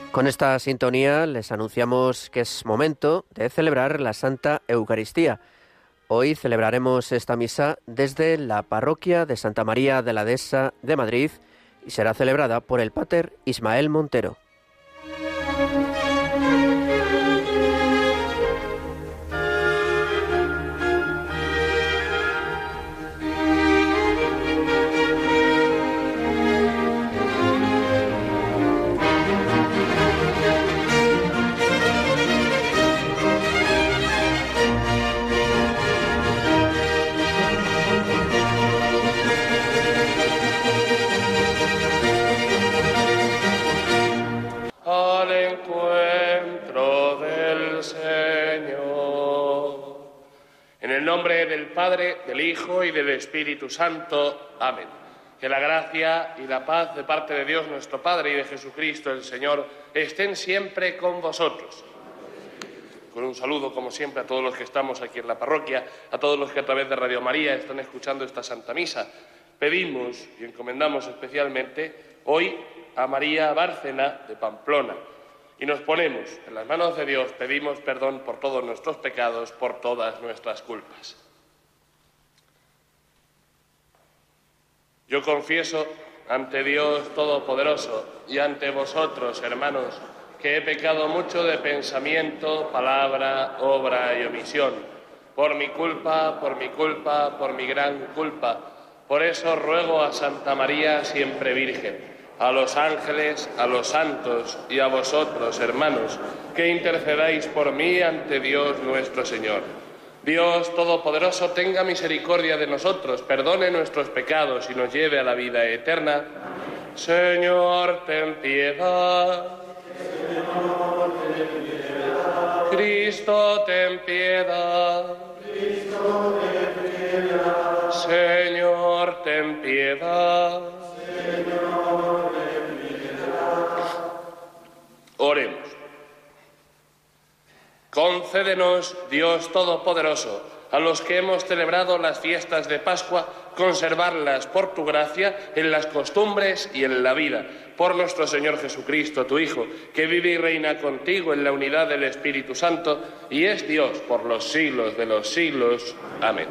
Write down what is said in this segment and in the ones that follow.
Con esta sintonía les anunciamos que es momento de celebrar la Santa Eucaristía. Hoy celebraremos esta misa desde la parroquia de Santa María de la Dehesa de Madrid y será celebrada por el Pater Ismael Montero. En el nombre del Padre, del Hijo y del Espíritu Santo. Amén. Que la gracia y la paz de parte de Dios nuestro Padre y de Jesucristo el Señor estén siempre con vosotros. Con un saludo, como siempre, a todos los que estamos aquí en la parroquia, a todos los que a través de Radio María están escuchando esta Santa Misa. Pedimos y encomendamos especialmente hoy a María Bárcena de Pamplona. Y nos ponemos en las manos de Dios, pedimos perdón por todos nuestros pecados, por todas nuestras culpas. Yo confieso ante Dios Todopoderoso y ante vosotros, hermanos, que he pecado mucho de pensamiento, palabra, obra y omisión. Por mi culpa, por mi gran culpa. Por eso ruego a Santa María siempre Virgen, a los ángeles, a los santos y a vosotros, hermanos, que intercedáis por mí ante Dios nuestro Señor. Dios Todopoderoso tenga misericordia de nosotros, perdone nuestros pecados y nos lleve a la vida eterna. Señor, ten piedad. Señor, ten piedad. Cristo, ten piedad. Cristo, ten piedad. Señor, ten piedad. Señor, ten piedad. Oremos. Concédenos, Dios Todopoderoso, a los que hemos celebrado las fiestas de Pascua, conservarlas por tu gracia en las costumbres y en la vida. Por nuestro Señor Jesucristo, tu Hijo, que vive y reina contigo en la unidad del Espíritu Santo y es Dios por los siglos de los siglos. Amén.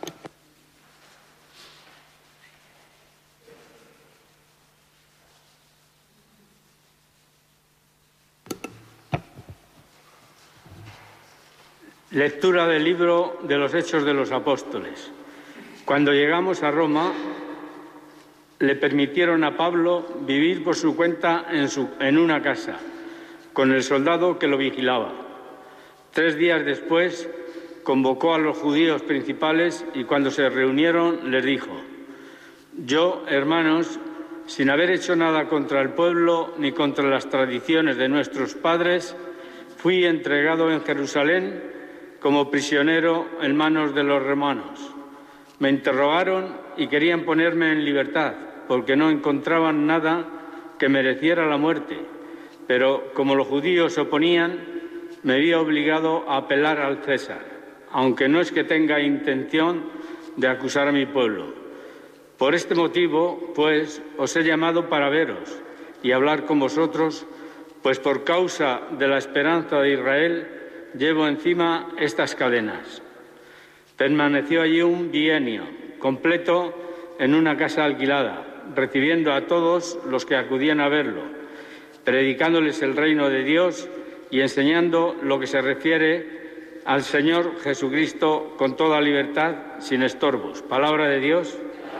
Lectura del libro de los Hechos de los Apóstoles. Cuando llegamos a Roma, le permitieron a Pablo vivir por su cuenta en una casa, con el soldado que lo vigilaba. 3 días después, convocó a los judíos principales y cuando se reunieron les dijo: yo, hermanos, sin haber hecho nada contra el pueblo ni contra las tradiciones de nuestros padres, fui entregado en Jerusalén como prisionero en manos de los romanos. Me interrogaron y querían ponerme en libertad, porque no encontraban nada que mereciera la muerte. Pero como los judíos se oponían, me vi obligado a apelar al César, aunque no es que tenga intención de acusar a mi pueblo. Por este motivo, pues, os he llamado para veros y hablar con vosotros, pues por causa de la esperanza de Israel, llevo encima estas cadenas. Permaneció allí un bienio completo en una casa alquilada, recibiendo a todos los que acudían a verlo, predicándoles el reino de Dios y enseñando lo que se refiere al Señor Jesucristo con toda libertad, sin estorbos. Palabra de Dios.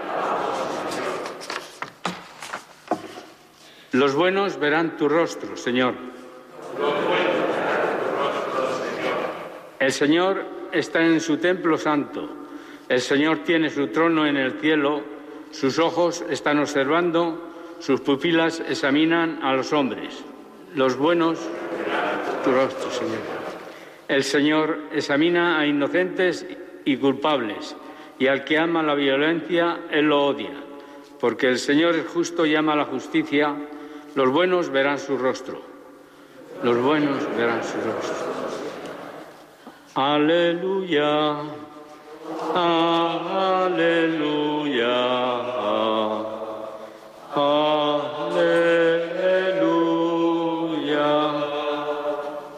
Los buenos verán tu rostro, Señor. El Señor está en su templo santo. El Señor tiene su trono en el cielo. Sus ojos están observando, sus pupilas examinan a los hombres. Los buenos, tu rostro, Señor. El Señor examina a inocentes y culpables, y al que ama la violencia, Él lo odia. Porque el Señor es justo y ama la justicia. Los buenos verán su rostro. Los buenos verán su rostro. Aleluya, aleluya, aleluya.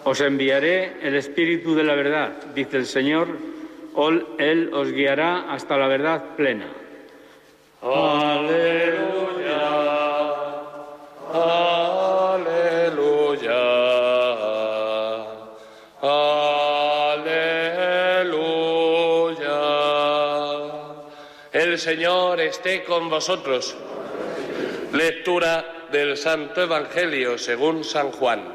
Os enviaré el Espíritu de la verdad, dice el Señor, Él os guiará hasta la verdad plena. Aleluya, aleluya, aleluya. El Señor esté con vosotros. Lectura del Santo Evangelio según San Juan.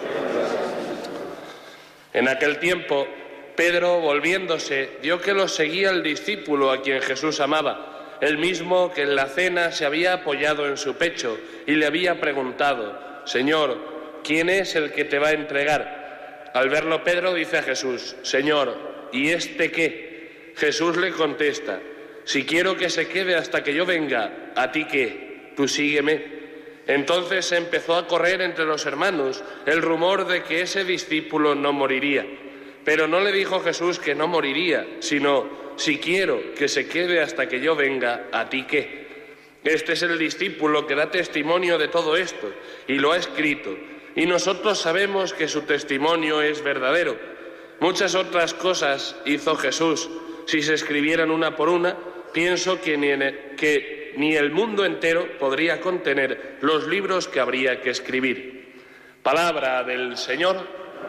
En aquel tiempo, Pedro, volviéndose, vio que lo seguía el discípulo a quien Jesús amaba, el mismo que en la cena se había apoyado en su pecho y le había preguntado: Señor, ¿quién es el que te va a entregar? Al verlo, Pedro dice a Jesús: Señor, ¿y este qué? Jesús le contesta: Si quiero que se quede hasta que yo venga, ¿a ti qué? Tú sígueme. Entonces empezó a correr entre los hermanos el rumor de que ese discípulo no moriría. Pero no le dijo Jesús que no moriría, sino: si quiero que se quede hasta que yo venga, ¿a ti qué? Este es el discípulo que da testimonio de todo esto, y lo ha escrito, y nosotros sabemos que su testimonio es verdadero. Muchas otras cosas hizo Jesús. Si se escribieran una por una, pienso que ni el mundo entero podría contener los libros que habría que escribir. Palabra del Señor.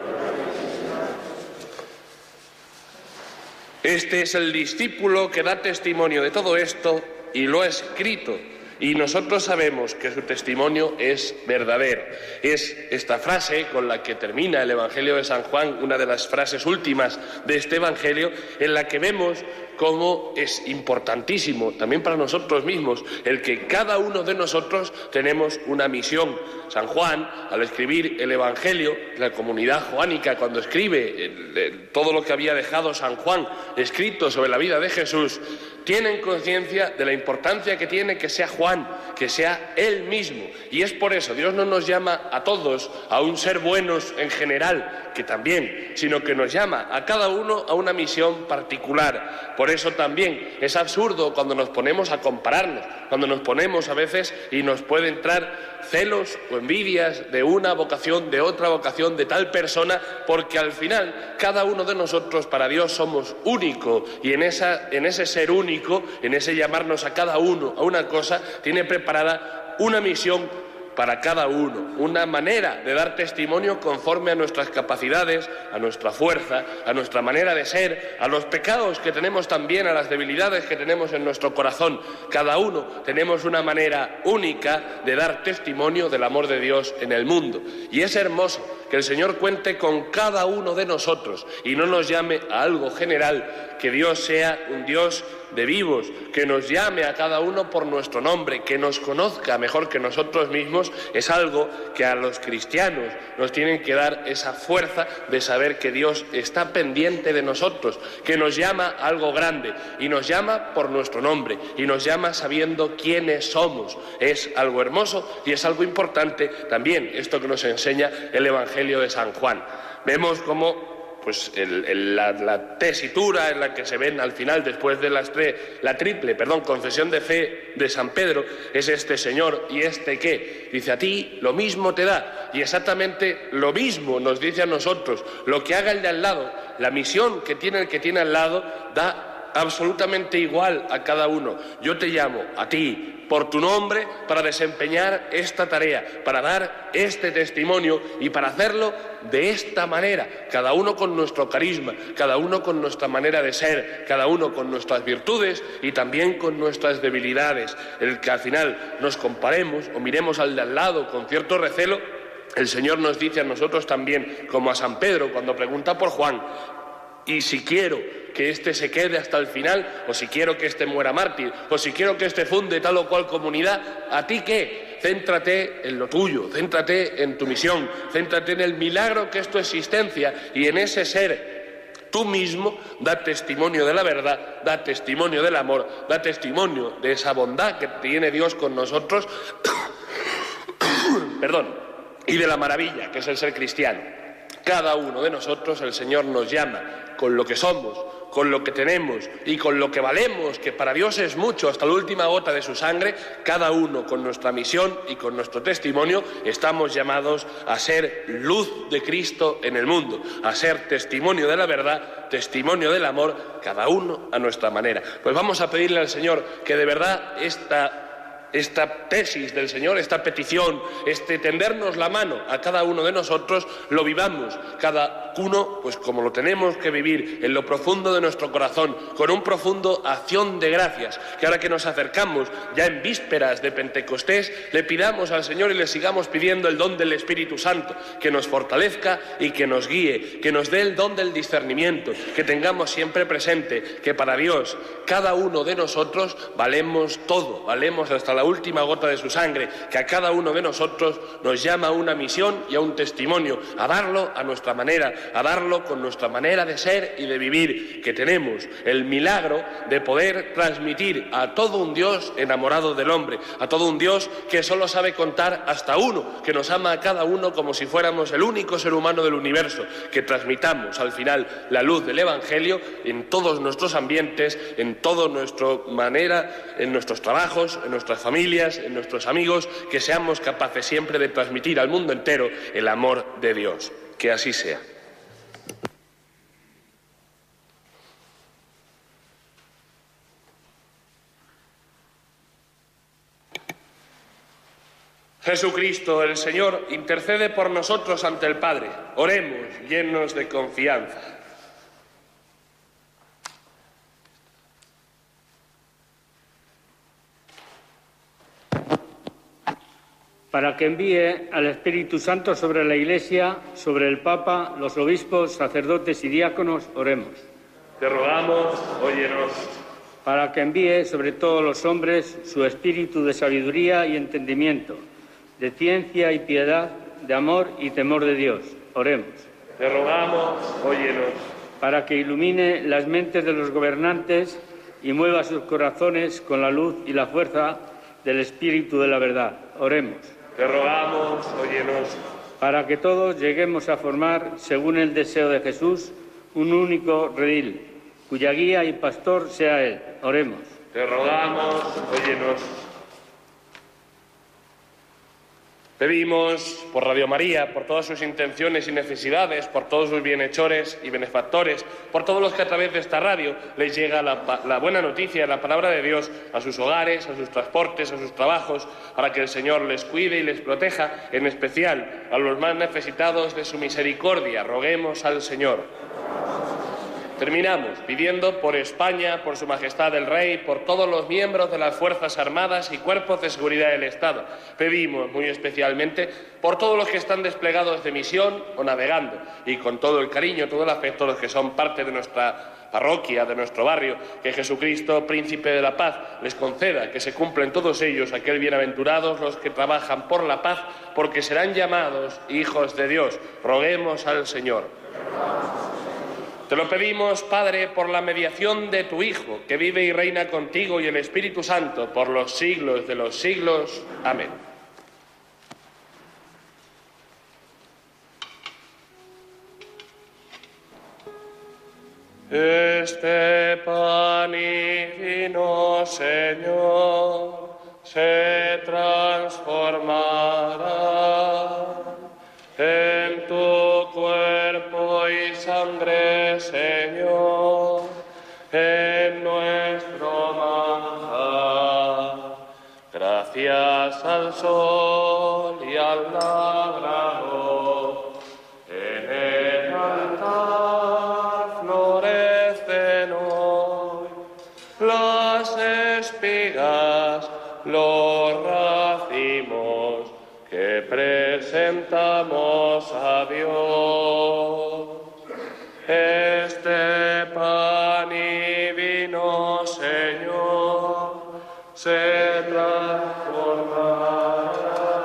Este es el discípulo que da testimonio de todo esto y lo ha escrito, y nosotros sabemos que su testimonio es verdadero. Es esta frase con la que termina el Evangelio de San Juan, una de las frases últimas de este Evangelio, en la que vemos cómo es importantísimo también para nosotros mismos el que cada uno de nosotros tenemos una misión. San Juan, al escribir el Evangelio, la comunidad joánica, cuando escribe todo lo que había dejado San Juan escrito sobre la vida de Jesús, tienen conciencia de la importancia que tiene que sea Juan, que sea él mismo. Y es por eso, Dios no nos llama a todos a un ser buenos en general, que también, sino que nos llama a cada uno a una misión particular. Por eso también es absurdo cuando nos ponemos a compararnos, cuando nos ponemos a veces y nos puede entrar celos o envidias de una vocación, de otra vocación, de tal persona, porque al final cada uno de nosotros para Dios somos único, y en ese ser único, en ese llamarnos a cada uno a una cosa, tiene preparada una misión para cada uno, una manera de dar testimonio conforme a nuestras capacidades, a nuestra fuerza, a nuestra manera de ser, a los pecados que tenemos también, a las debilidades que tenemos en nuestro corazón. Cada uno tenemos una manera única de dar testimonio del amor de Dios en el mundo. Y es hermoso que el Señor cuente con cada uno de nosotros y no nos llame a algo general, que Dios sea un Dios de vivos, que nos llame a cada uno por nuestro nombre, que nos conozca mejor que nosotros mismos. Es algo que a los cristianos nos tienen que dar esa fuerza de saber que Dios está pendiente de nosotros, que nos llama a algo grande y nos llama por nuestro nombre y nos llama sabiendo quiénes somos. Es algo hermoso y es algo importante también esto que nos enseña el Evangelio de San Juan. Vemos cómo la tesitura en la que se ven al final, después de la triple confesión de fe de San Pedro, es este: Señor, ¿y este qué? Dice: a ti lo mismo te da, y exactamente lo mismo nos dice a nosotros. Lo que haga el de al lado, la misión que tiene el que tiene al lado, da absolutamente igual a cada uno. Yo te llamo a ti por tu nombre para desempeñar esta tarea, para dar este testimonio y para hacerlo de esta manera, cada uno con nuestro carisma, cada uno con nuestra manera de ser, cada uno con nuestras virtudes y también con nuestras debilidades. El que al final nos comparemos o miremos al de al lado con cierto recelo, el Señor nos dice a nosotros también, como a San Pedro cuando pregunta por Juan: y si quiero que éste se quede hasta el final, o si quiero que éste muera mártir, o si quiero que éste funde tal o cual comunidad, ¿a ti qué? Céntrate en lo tuyo, céntrate en tu misión, céntrate en el milagro que es tu existencia, y en ese ser tú mismo da testimonio de la verdad, da testimonio del amor, da testimonio de esa bondad que tiene Dios con nosotros y de la maravilla que es el ser cristiano. Cada uno de nosotros el Señor nos llama con lo que somos, con lo que tenemos y con lo que valemos, que para Dios es mucho, hasta la última gota de su sangre, cada uno con nuestra misión y con nuestro testimonio estamos llamados a ser luz de Cristo en el mundo, a ser testimonio de la verdad, testimonio del amor, cada uno a nuestra manera. Pues vamos a pedirle al Señor que de verdad esta tesis del Señor, esta petición, este tendernos la mano a cada uno de nosotros, lo vivamos, cada uno, pues como lo tenemos que vivir, en lo profundo de nuestro corazón, con un profundo acción de gracias, que ahora que nos acercamos, ya en vísperas de Pentecostés, le pidamos al Señor y le sigamos pidiendo el don del Espíritu Santo, que nos fortalezca y que nos guíe, que nos dé el don del discernimiento, que tengamos siempre presente que para Dios, cada uno de nosotros, valemos todo, valemos hasta la última gota de su sangre, que a cada uno de nosotros nos llama a una misión y a un testimonio, a darlo a nuestra manera, a darlo con nuestra manera de ser y de vivir, que tenemos el milagro de poder transmitir a todo un Dios enamorado del hombre, a todo un Dios que solo sabe contar hasta uno, que nos ama a cada uno como si fuéramos el único ser humano del universo, que transmitamos al final la luz del Evangelio en todos nuestros ambientes, en toda nuestra manera, en nuestros trabajos, en nuestras familias, en nuestros amigos, que seamos capaces siempre de transmitir al mundo entero el amor de Dios. Que así sea. Jesucristo, el Señor, intercede por nosotros ante el Padre. Oremos llenos de confianza. Para que envíe al Espíritu Santo sobre la Iglesia, sobre el Papa, los obispos, sacerdotes y diáconos, oremos. Te rogamos, óyenos. Para que envíe sobre todos los hombres su espíritu de sabiduría y entendimiento, de ciencia y piedad, de amor y temor de Dios, oremos. Te rogamos, óyenos. Para que ilumine las mentes de los gobernantes y mueva sus corazones con la luz y la fuerza del Espíritu de la verdad, oremos. Te rogamos, óyenos. Para que todos lleguemos a formar, según el deseo de Jesús, un único redil, cuya guía y pastor sea Él. Oremos. Te rogamos, óyenos. Pedimos por Radio María, por todas sus intenciones y necesidades, por todos sus bienhechores y benefactores, por todos los que a través de esta radio les llega la buena noticia, la palabra de Dios a sus hogares, a sus transportes, a sus trabajos, para que el Señor les cuide y les proteja, en especial a los más necesitados de su misericordia. Roguemos al Señor. Terminamos pidiendo por España, por Su Majestad el Rey, por todos los miembros de las Fuerzas Armadas y cuerpos de seguridad del Estado. Pedimos muy especialmente por todos los que están desplegados de misión o navegando, y con todo el cariño, todo el afecto, los que son parte de nuestra parroquia, de nuestro barrio, que Jesucristo, Príncipe de la Paz, les conceda que se cumplen todos ellos aquel bienaventurados los que trabajan por la paz, porque serán llamados hijos de Dios. Roguemos al Señor. Te lo pedimos, Padre, por la mediación de tu Hijo, que vive y reina contigo y el Espíritu Santo por los siglos de los siglos. Amén. Este pan y vino, Señor, se transformará en tu cuerpo y sangre, Señor, en nuestro manjar. Gracias al sol y al labrador, en el altar florecen hoy las espigas, los racimos que presentamos a Dios. Este pan y vino, Señor, se transformará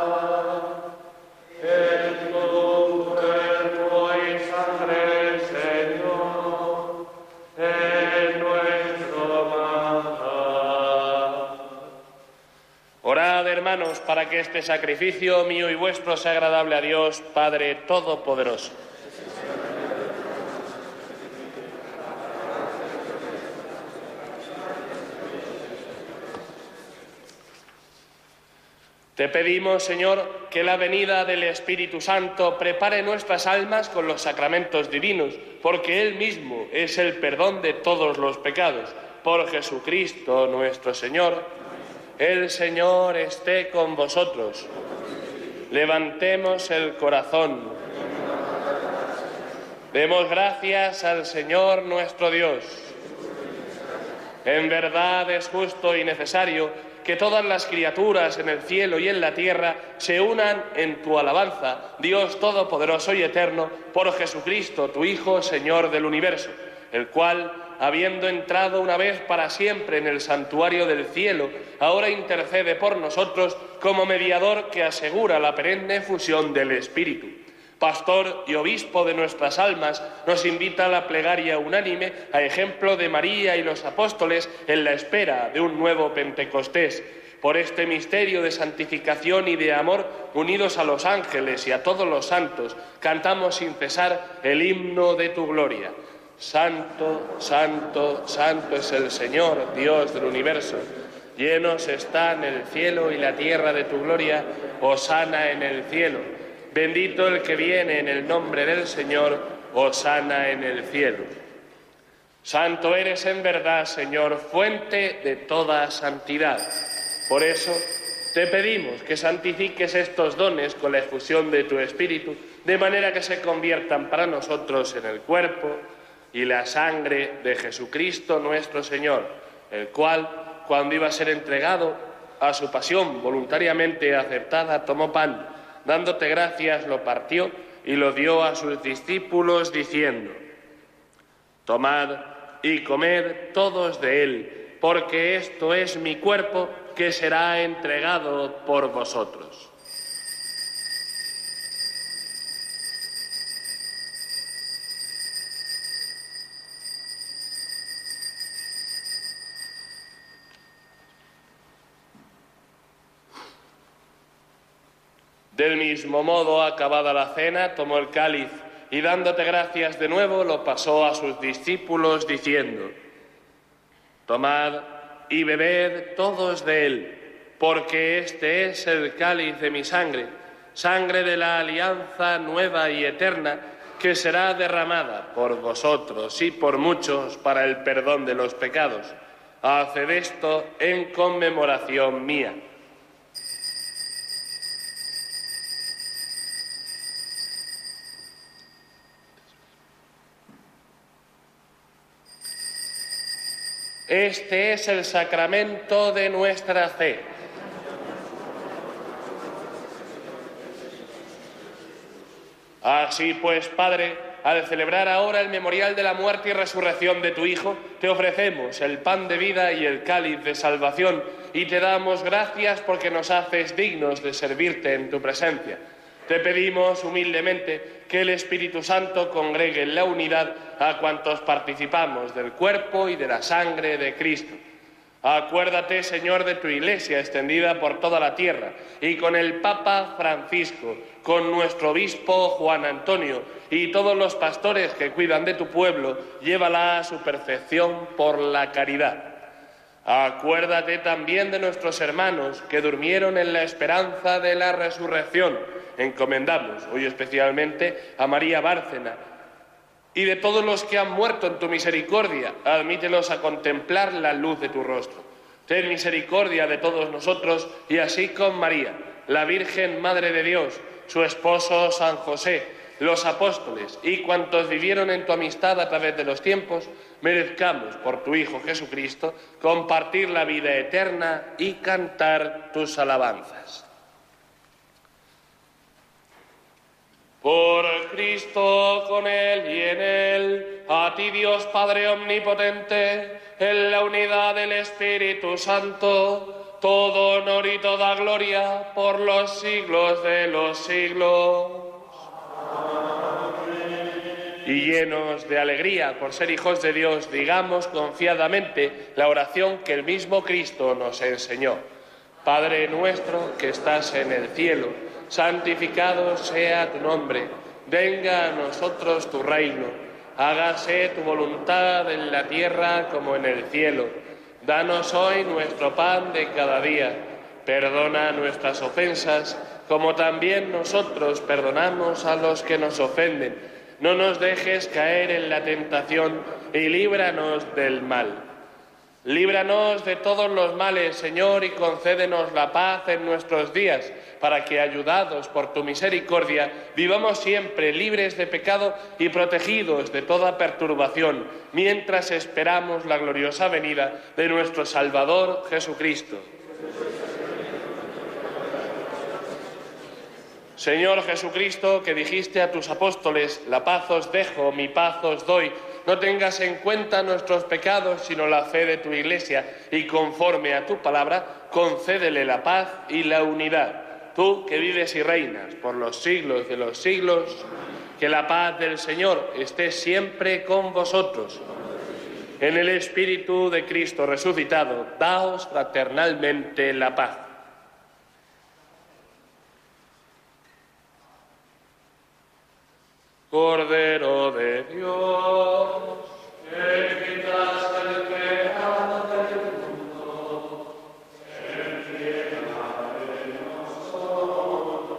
en tu cuerpo y sangre, Señor, en nuestro manjar. Orad, hermanos, para que este sacrificio mío y vuestro sea agradable a Dios, Padre Todopoderoso. Te pedimos, Señor, que la venida del Espíritu Santo prepare nuestras almas con los sacramentos divinos, porque Él mismo es el perdón de todos los pecados. Por Jesucristo nuestro Señor. El Señor esté con vosotros. Levantemos el corazón. Demos gracias al Señor nuestro Dios. En verdad es justo y necesario que todas las criaturas en el cielo y en la tierra se unan en tu alabanza, Dios Todopoderoso y Eterno, por Jesucristo, tu Hijo, Señor del universo, el cual, habiendo entrado una vez para siempre en el santuario del cielo, ahora intercede por nosotros como mediador que asegura la perenne fusión del Espíritu. Pastor y obispo de nuestras almas, nos invita a la plegaria unánime, a ejemplo de María y los apóstoles, en la espera de un nuevo Pentecostés. Por este misterio de santificación y de amor, unidos a los ángeles y a todos los santos, cantamos sin cesar el himno de tu gloria. Santo, santo, santo es el Señor, Dios del universo. Llenos están el cielo y la tierra de tu gloria. Hosana en el cielo. Bendito el que viene en el nombre del Señor, hosana en el cielo. Santo eres en verdad, Señor, fuente de toda santidad. Por eso te pedimos que santifiques estos dones con la efusión de tu Espíritu, de manera que se conviertan para nosotros en el cuerpo y la sangre de Jesucristo nuestro Señor, el cual, cuando iba a ser entregado a su pasión voluntariamente aceptada, tomó pan, dándote gracias, lo partió y lo dio a sus discípulos, diciendo: tomad y comed todos de él, porque esto es mi cuerpo que será entregado por vosotros. Del mismo modo, acabada la cena, tomó el cáliz y, dándote gracias de nuevo, lo pasó a sus discípulos, diciendo: tomad y bebed todos de él, porque este es el cáliz de mi sangre, sangre de la alianza nueva y eterna, que será derramada por vosotros y por muchos para el perdón de los pecados. Haced esto en conmemoración mía. Este es el sacramento de nuestra fe. Así pues, Padre, al celebrar ahora el memorial de la muerte y resurrección de tu Hijo, te ofrecemos el pan de vida y el cáliz de salvación, y te damos gracias porque nos haces dignos de servirte en tu presencia. Te pedimos humildemente que el Espíritu Santo congregue en la unidad a cuantos participamos del cuerpo y de la sangre de Cristo. Acuérdate, Señor, de tu Iglesia extendida por toda la tierra, y con el Papa Francisco, con nuestro obispo Juan Antonio y todos los pastores que cuidan de tu pueblo, llévala a su perfección por la caridad. Acuérdate también de nuestros hermanos que durmieron en la esperanza de la resurrección. Encomendamos hoy especialmente a María Bárcena y de todos los que han muerto en tu misericordia. Admítelos a contemplar la luz de tu rostro. Ten misericordia de todos nosotros, y así con María, la Virgen Madre de Dios, su esposo San José, los apóstoles y cuantos vivieron en tu amistad a través de los tiempos, merezcamos por tu Hijo Jesucristo compartir la vida eterna y cantar tus alabanzas. Por Cristo, con Él y en Él, a ti Dios Padre Omnipotente, en la unidad del Espíritu Santo, todo honor y toda gloria por los siglos de los siglos. Amén. Y llenos de alegría por ser hijos de Dios, digamos confiadamente la oración que el mismo Cristo nos enseñó. Padre nuestro que estás en el cielo, santificado sea tu nombre, venga a nosotros tu reino, hágase tu voluntad en la tierra como en el cielo. Danos hoy nuestro pan de cada día, Perdona nuestras ofensas, como también nosotros perdonamos a los que nos ofenden. No nos dejes caer en la tentación y líbranos del mal. Líbranos de todos los males, Señor, y concédenos la paz en nuestros días, para que, ayudados por tu misericordia, vivamos siempre libres de pecado y protegidos de toda perturbación, mientras esperamos la gloriosa venida de nuestro Salvador Jesucristo. Señor Jesucristo, que dijiste a tus apóstoles: la paz os dejo, mi paz os doy, no tengas en cuenta nuestros pecados, sino la fe de tu Iglesia, y conforme a tu palabra, concédele la paz y la unidad. Tú, que vives y reinas por los siglos de los siglos, que la paz del Señor esté siempre con vosotros. En el Espíritu de Cristo resucitado, daos fraternalmente la paz. Cordero de Dios, que quitas el pecado del mundo, ten piedad de nosotros.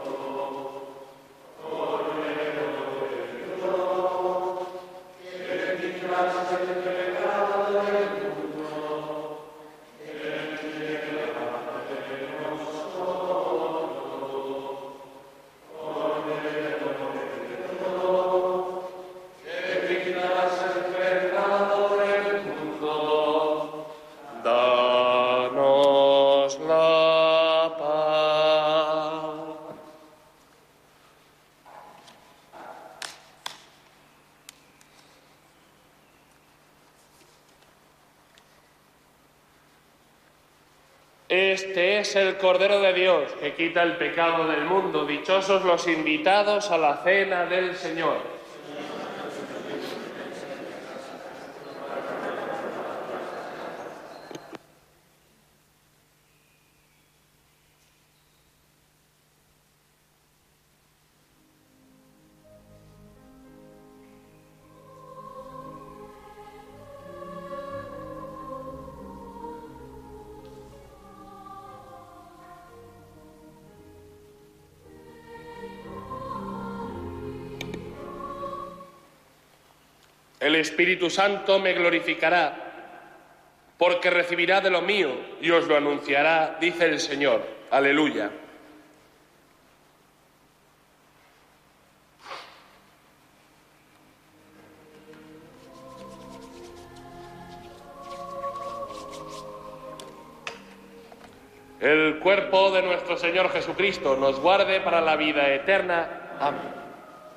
Cordero de Dios, que quitas el pecado del mundo, ten piedad de nosotros. Danos la paz. Este es el Cordero de Dios que quita el pecado del mundo. Dichosos los invitados a la cena del Señor. El Espíritu Santo me glorificará, porque recibirá de lo mío y os lo anunciará, dice el Señor. Aleluya. El cuerpo de nuestro Señor Jesucristo nos guarde para la vida eterna. Amén.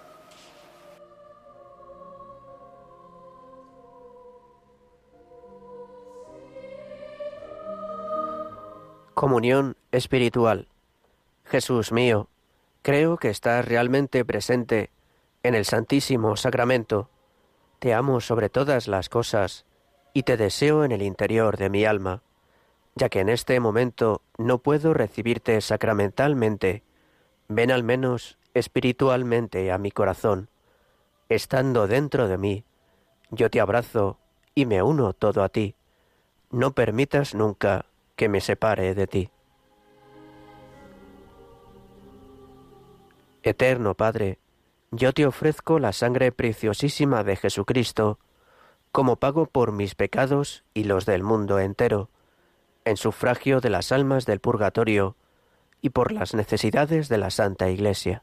Comunión espiritual. Jesús mío, creo que estás realmente presente en el Santísimo Sacramento. Te amo sobre todas las cosas y te deseo en el interior de mi alma, ya que en este momento no puedo recibirte sacramentalmente. Ven al menos espiritualmente a mi corazón. Estando dentro de mí, yo te abrazo y me uno todo a ti. No permitas nunca que me separe de ti. Eterno Padre, yo te ofrezco la sangre preciosísima de Jesucristo como pago por mis pecados y los del mundo entero, en sufragio de las almas del purgatorio y por las necesidades de la Santa Iglesia.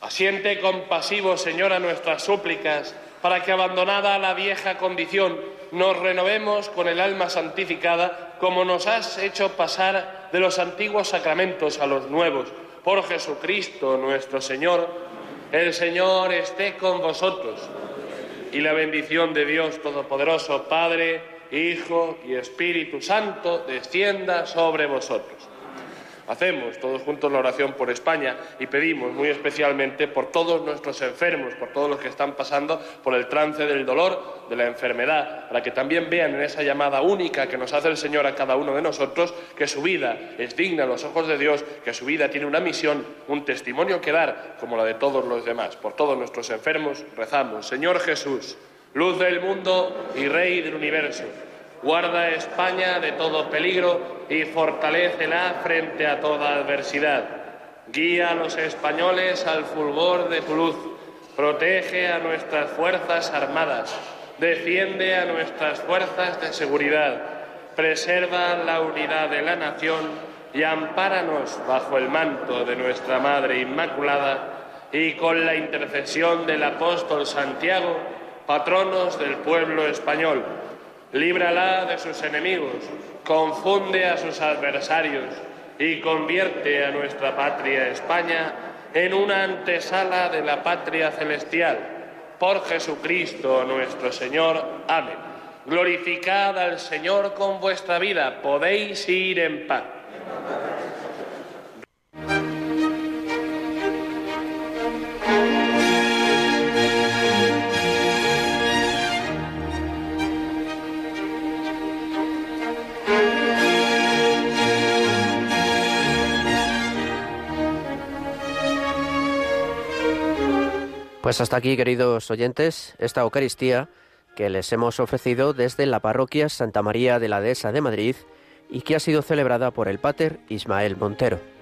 Asiente compasivo, Señor, a nuestras súplicas, para que, abandonada la vieja condición, nos renovemos con el alma santificada, como nos has hecho pasar de los antiguos sacramentos a los nuevos. Por Jesucristo nuestro Señor. El Señor esté con vosotros. Y la bendición de Dios Todopoderoso, Padre, Hijo y Espíritu Santo, descienda sobre vosotros. Hacemos todos juntos la oración por España y pedimos muy especialmente por todos nuestros enfermos, por todos los que están pasando por el trance del dolor, de la enfermedad, para que también vean en esa llamada única que nos hace el Señor a cada uno de nosotros que su vida es digna a los ojos de Dios, que su vida tiene una misión, un testimonio que dar, como la de todos los demás. Por todos nuestros enfermos rezamos. Señor Jesús, luz del mundo y Rey del universo, guarda a España de todo peligro y fortalécela frente a toda adversidad. Guía a los españoles al fulgor de tu luz. Protege a nuestras fuerzas armadas. Defiende a nuestras fuerzas de seguridad. Preserva la unidad de la nación y ampáranos bajo el manto de nuestra Madre Inmaculada y con la intercesión del apóstol Santiago, patronos del pueblo español. Líbrala de sus enemigos, confunde a sus adversarios y convierte a nuestra patria España en una antesala de la patria celestial. Por Jesucristo nuestro Señor. Amén. Glorificad al Señor con vuestra vida. Podéis ir en paz. Pues hasta aquí, queridos oyentes, esta Eucaristía que les hemos ofrecido desde la parroquia Santa María de la Dehesa de Madrid y que ha sido celebrada por el Pater Ismael Montero.